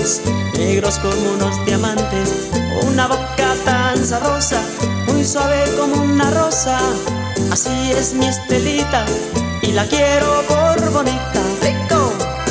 ojos negros como unos diamantes, una boca tan sabrosa, muy suave como una rosa. Así es mi Estelita y la quiero por bonita. ¡Rico!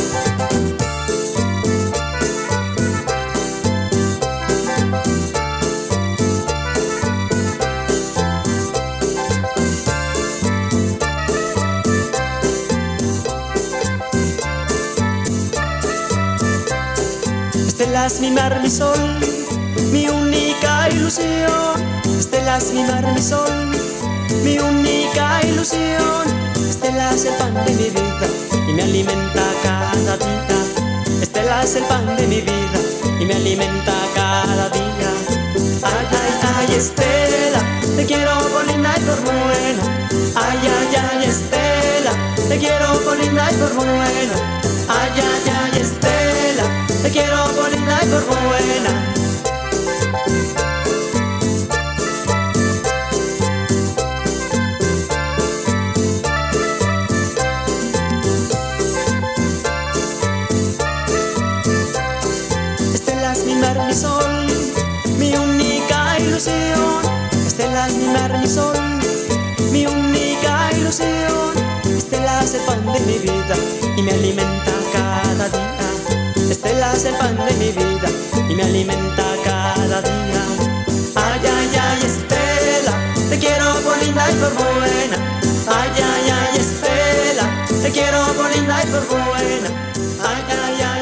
Estela es mi mar, mi sol, mi única ilusión. Estela es mi mar, mi sol, mi única ilusión. Estela es el pan de mi vida y me alimenta cada día. Estela es el pan de mi vida y me alimenta cada día. Ay, ay, ay, Estela, te quiero por linda y por buena. Ay, ay, ay, Estela, te quiero por linda y por buena. Ay, ay, ay, Estela, te quiero por linda y por buena. Estela es mi mar, mi sol, mi única ilusión. Estela es mi mar, mi sol, mi única ilusión. Estela es el pan de mi vida y me alimenta cada día. Estela es el pan de mi vida y me alimenta cada día. Ay, ay, ay, Estela, te quiero por linda y por buena. Ay, ay, ay, Estela, te quiero por linda y por buena. Ay, ay, ay.